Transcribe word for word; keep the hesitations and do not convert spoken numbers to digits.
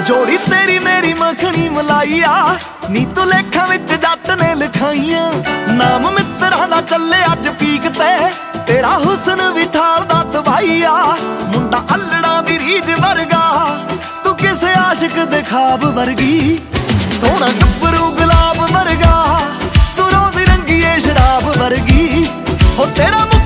जोड़ी तेरी मेरी मखनी मलाइया नी तू लेखा विच जट ने लिखाइया। नाम मित्रां दा चले अज पीक ते तेरा हुस्न भी ठालदा तबाहिया। मुंडा अल्लड़ा दी रीझ वर्गा तू किसे आशिक दे ख्वाब वर्गी। सोहना गब्बरू गुलाब वर्गा तू रोज़ रंगीए शराब वर्गी। हो तेरा